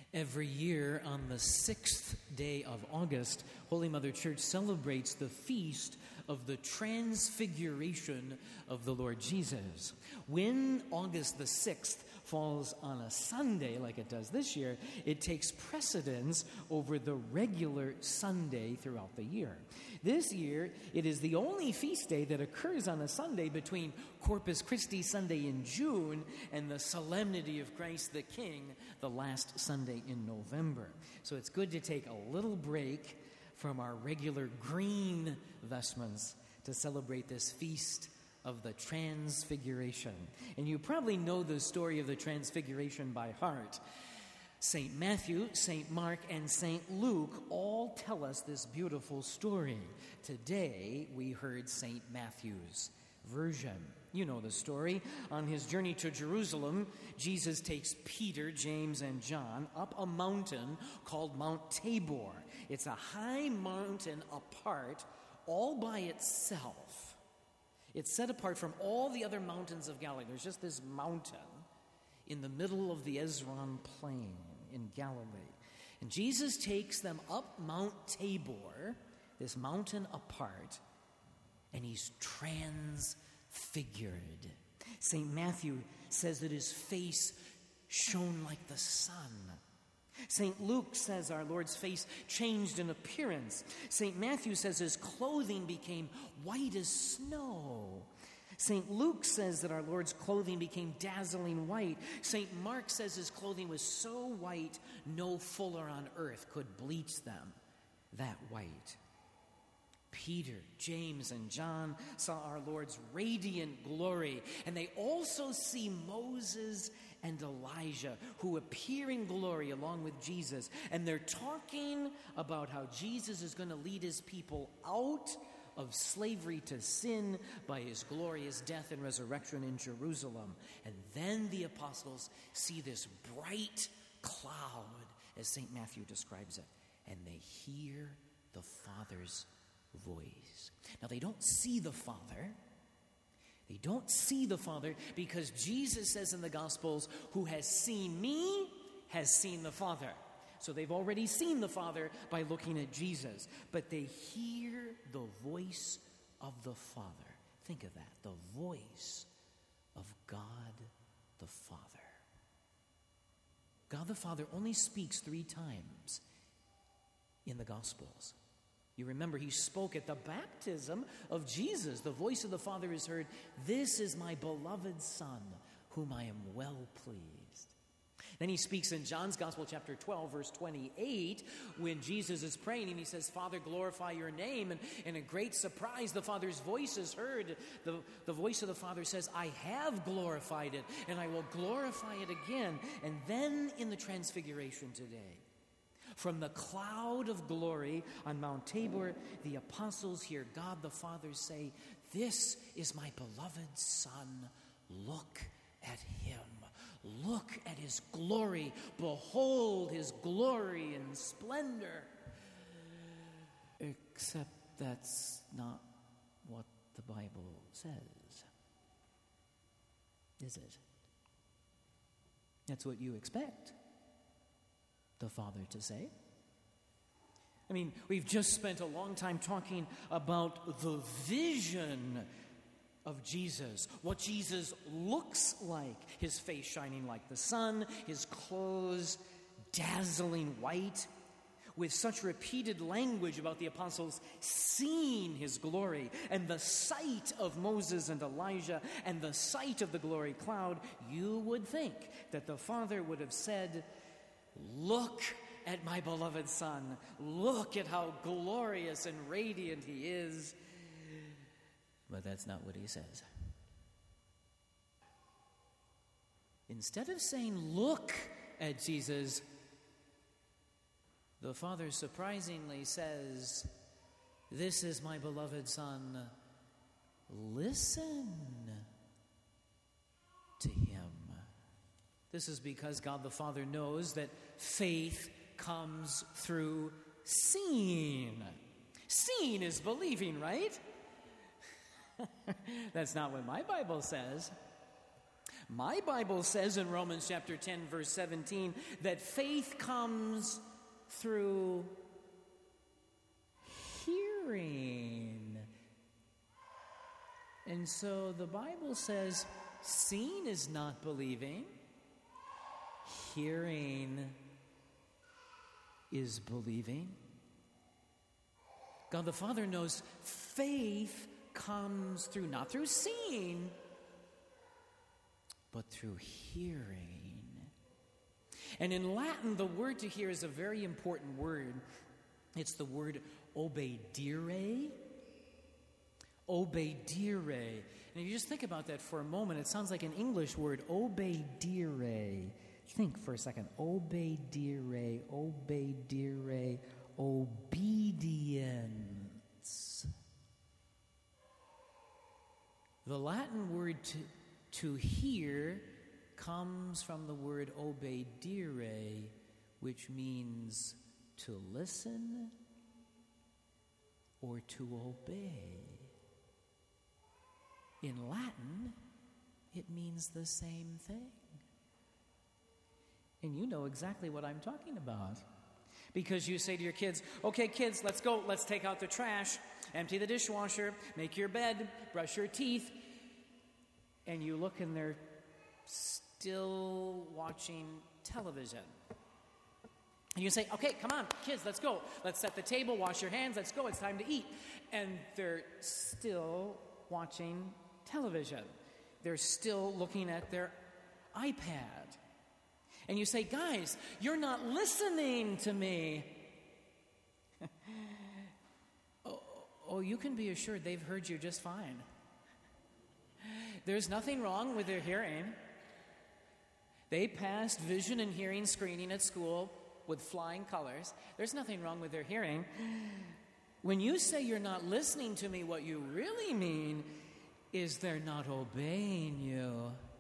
Every year on the 6th day of August, Holy Mother Church celebrates the feast of the Transfiguration of the Lord Jesus. When August the 6th falls on a Sunday, like it does this year, it takes precedence over the regular Sunday throughout the year. This year, it is the only feast day that occurs on a Sunday between Corpus Christi Sunday in June and the Solemnity of Christ the King, the last Sunday in November. So it's good to take a little break from our regular green vestments to celebrate this feast of the Transfiguration. And you probably know the story of the Transfiguration by heart. St. Matthew, St. Mark, and St. Luke all tell us this beautiful story. Today, we heard St. Matthew's version. You know the story. On his journey to Jerusalem, Jesus takes Peter, James, and John up a mountain called Mount Tabor. It's a high mountain apart all by itself. It's set apart from all the other mountains of Galilee. There's just this mountain in the middle of the Esron plain in Galilee. And Jesus takes them up Mount Tabor, this mountain apart, and he's transfigured. St. Matthew says that his face shone like the sun. St. Luke says our Lord's face changed in appearance. St. Matthew says his clothing became white as snow. St. Luke says that our Lord's clothing became dazzling white. St. Mark says his clothing was so white, no fuller on earth could bleach them that white. Peter, James, and John saw our Lord's radiant glory, and they also see Moses and Elijah, who appear in glory along with Jesus, and they're talking about how Jesus is going to lead his people out of slavery to sin by his glorious death and resurrection in Jerusalem. And then the apostles see this bright cloud, as St. Matthew describes it, and they hear the Father's voice. Now, they don't see the Father. They don't see the Father because Jesus says in the Gospels, "Who has seen me has seen the Father." So they've already seen the Father by looking at Jesus. But they hear the voice of the Father. Think of that, the voice of God the Father. God the Father only speaks 3 times in the Gospels. You remember he spoke at the baptism of Jesus. The voice of the Father is heard, "This is my beloved Son, whom I am well pleased." Then he speaks in John's Gospel, chapter 12, verse 28, when Jesus is praying and he says, "Father, glorify your name." And in a great surprise, the Father's voice is heard. The voice of the Father says, "I have glorified it, and I will glorify it again." And then in the Transfiguration today, from the cloud of glory on Mount Tabor, the apostles hear God the Father say, "This is my beloved Son. Look at him. Look at his glory. Behold his glory and splendor." Except that's not what the Bible says, is it? That's what you expect the Father to say. I mean, we've just spent a long time talking about the vision of Jesus, what Jesus looks like, his face shining like the sun, his clothes dazzling white, with such repeated language about the apostles seeing his glory, and the sight of Moses and Elijah, and the sight of the glory cloud. You would think that the Father would have said, "Look at my beloved Son. Look at how glorious and radiant he is." But that's not what he says. Instead of saying, "Look at Jesus," the Father surprisingly says, "This is my beloved Son. Listen to him." This is because God the Father knows that faith comes through seeing. Seeing is believing, right? That's not what my Bible says. My Bible says in Romans chapter 10, verse 17, that faith comes through hearing. And so the Bible says, seeing is not believing, hearing is believing. God the Father knows faith comes through, not through seeing, but through hearing. And in Latin, the word to hear is a very important word. It's the word obedire. Obedire. And if you just think about that for a moment, it sounds like an English word, obedire. Think for a second. Obedire, obedire, obedience. The Latin word to hear comes from the word obedire, which means to listen or to obey. In Latin, it means the same thing. And you know exactly what I'm talking about. Because you say to your kids, okay, kids, let's go. Let's take out the trash, empty the dishwasher, make your bed, brush your teeth. And you look and they're still watching television. And you say, okay, come on, kids, let's go. Let's set the table, wash your hands, let's go. It's time to eat. And they're still watching television. They're still looking at their iPad. And you say, guys, you're not listening to me. Oh, you can be assured they've heard you just fine. There's nothing wrong with their hearing. They passed vision and hearing screening at school with flying colors. There's nothing wrong with their hearing. When you say you're not listening to me, what you really mean is they're not obeying you.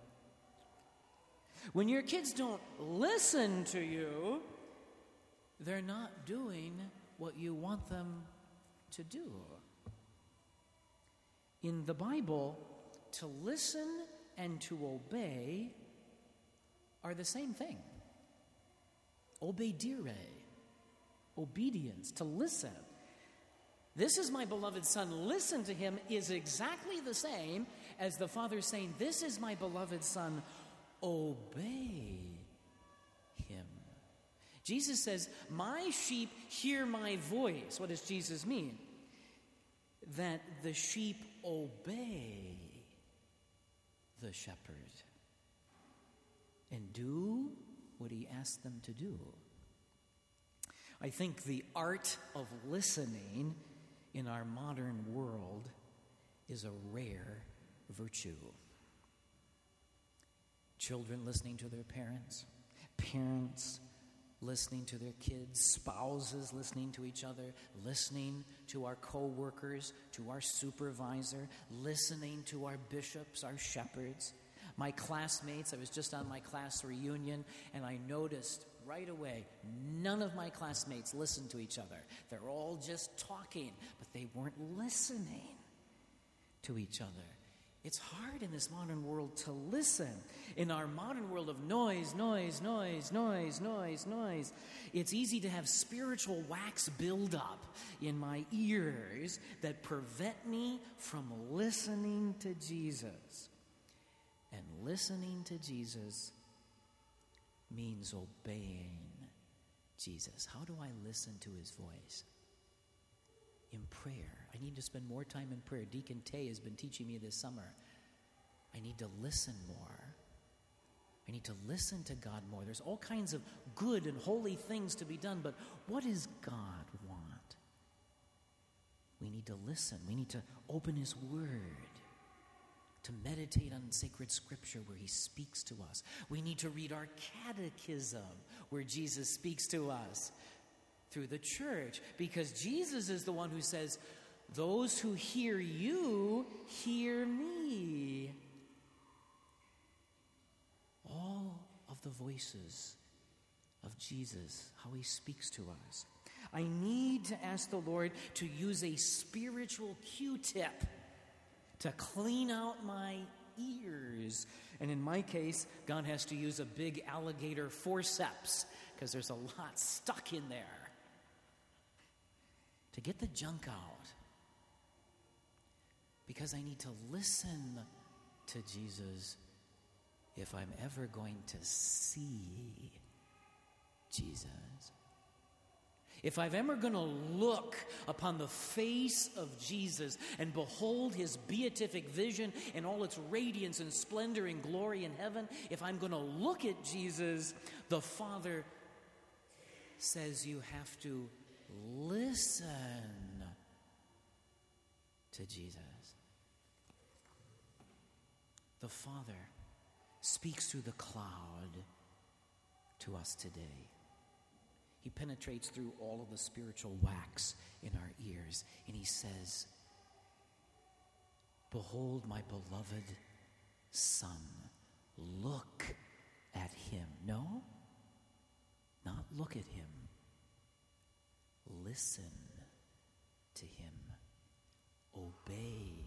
When your kids don't listen to you, they're not doing what you want them to do. In the Bible, to listen and to obey are the same thing. Obedire, obedience, to listen. This is my beloved Son, listen to him, is exactly the same as the Father saying, this is my beloved Son, obey him. Jesus says, my sheep hear my voice. What does Jesus mean? That the sheep obey the shepherd and do what he asked them to do. I think the art of listening in our modern world is a rare virtue. Children listening to their parents, parents listening to their kids, spouses listening to each other, listening to our co-workers, to our supervisor, listening to our bishops, our shepherds. My classmates, I was just on my class reunion, and I noticed right away, none of my classmates listened to each other. They're all just talking, but they weren't listening to each other. It's hard in this modern world to listen. In our modern world of noise, it's easy to have spiritual wax build up in my ears that prevent me from listening to Jesus. And listening to Jesus means obeying Jesus. How do I listen to his voice? In prayer. I need to spend more time in prayer. Deacon Tay has been teaching me this summer. I need to listen more. I need to listen to God more. There's all kinds of good and holy things to be done, but what does God want? We need to listen. We need to open his word, to meditate on sacred scripture where he speaks to us. We need to read our catechism where Jesus speaks to us through the church, because Jesus is the one who says, those who hear you hear me. All of the voices of Jesus, how he speaks to us. I need to ask the Lord to use a spiritual Q-tip to clean out my ears. And in my case, God has to use a big alligator forceps because there's a lot stuck in there to get the junk out. Because I need to listen to Jesus if I'm ever going to see Jesus. If I'm ever going to look upon the face of Jesus and behold his beatific vision and all its radiance and splendor and glory in heaven, if I'm going to look at Jesus, the Father says you have to listen to Jesus. The Father speaks through the cloud to us today. He penetrates through all of the spiritual wax in our ears, and he says, "Behold my beloved Son. Look at him." No, not look at him. Listen to him. Obey